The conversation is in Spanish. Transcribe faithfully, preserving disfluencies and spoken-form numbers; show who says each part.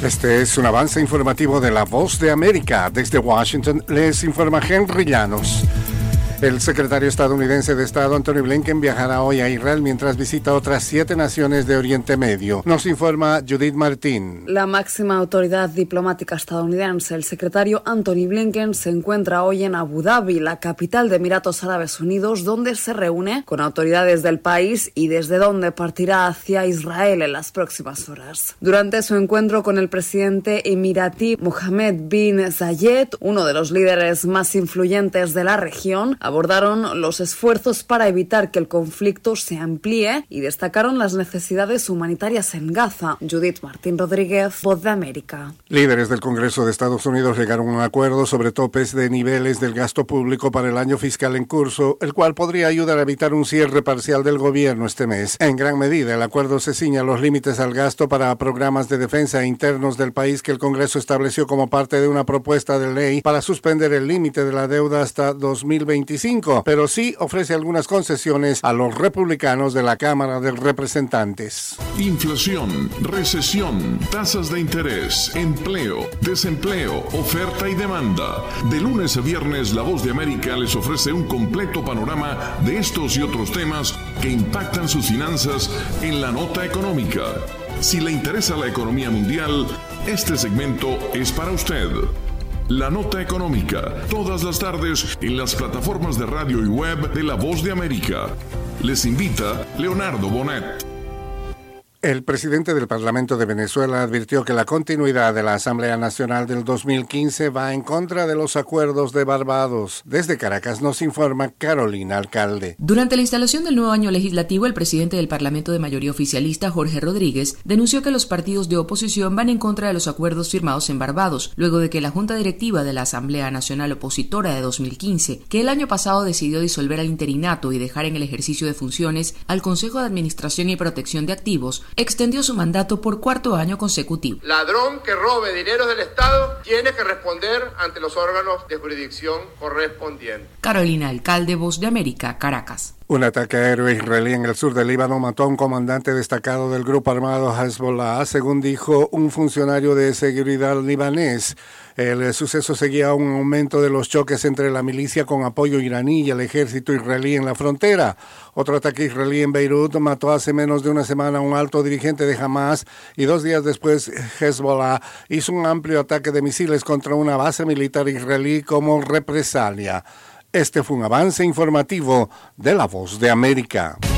Speaker 1: Este es un avance informativo de La Voz de América. Desde Washington les informa Henry Llanos. El secretario estadounidense de Estado, Antony Blinken, viajará hoy a Israel mientras visita otras siete naciones de Oriente Medio. Nos informa Judith Martín.
Speaker 2: La máxima autoridad diplomática estadounidense, el secretario Antony Blinken, se encuentra hoy en Abu Dhabi, la capital de Emiratos Árabes Unidos, donde se reúne con autoridades del país y desde donde partirá hacia Israel en las próximas horas. Durante su encuentro con el presidente emiratí Mohammed bin Zayed, uno de los líderes más influyentes de la región, abordaron los esfuerzos para evitar que el conflicto se amplíe y destacaron las necesidades humanitarias en Gaza. Judith Martín Rodríguez, Voz de América.
Speaker 1: Líderes del Congreso de Estados Unidos llegaron a un acuerdo sobre topes de niveles del gasto público para el año fiscal en curso, el cual podría ayudar a evitar un cierre parcial del gobierno este mes. En gran medida, el acuerdo se ciña a los límites al gasto para programas de defensa internos del país que el Congreso estableció como parte de una propuesta de ley para suspender el límite de la deuda hasta dos mil veinticinco. Pero sí ofrece algunas concesiones a los republicanos de la Cámara de Representantes.
Speaker 3: Inflación, recesión, tasas de interés, empleo, desempleo, oferta y demanda. De lunes a viernes, La Voz de América les ofrece un completo panorama de estos y otros temas que impactan sus finanzas en la nota económica. Si le interesa la economía mundial, este segmento es para usted. La Nota Económica, todas las tardes en las plataformas de radio y web de La Voz de América. Les invita Leonardo Bonet.
Speaker 1: El presidente del Parlamento de Venezuela advirtió que la continuidad de la Asamblea Nacional del dos mil quince va en contra de los acuerdos de Barbados. Desde Caracas nos informa Carolina Alcalde.
Speaker 4: Durante la instalación del nuevo año legislativo, el presidente del Parlamento de mayoría oficialista, Jorge Rodríguez, denunció que los partidos de oposición van en contra de los acuerdos firmados en Barbados, luego de que la Junta Directiva de la Asamblea Nacional Opositora de dos mil quince, que el año pasado decidió disolver al interinato y dejar en el ejercicio de funciones al Consejo de Administración y Protección de Activos, extendió su mandato por cuarto año consecutivo.
Speaker 5: Ladrón que robe dineros del Estado tiene que responder ante los órganos de jurisdicción correspondientes.
Speaker 4: Carolina Alcalde, Voz de América, Caracas.
Speaker 1: Un ataque aéreo israelí en el sur del Líbano mató a un comandante destacado del grupo armado Hezbollah, según dijo un funcionario de seguridad libanés. El suceso seguía un aumento de los choques entre la milicia con apoyo iraní y el ejército israelí en la frontera. Otro ataque israelí en Beirut mató hace menos de una semana a un alto dirigente de Hamas y dos días después Hezbollah hizo un amplio ataque de misiles contra una base militar israelí como represalia. Este fue un avance informativo de La Voz de América.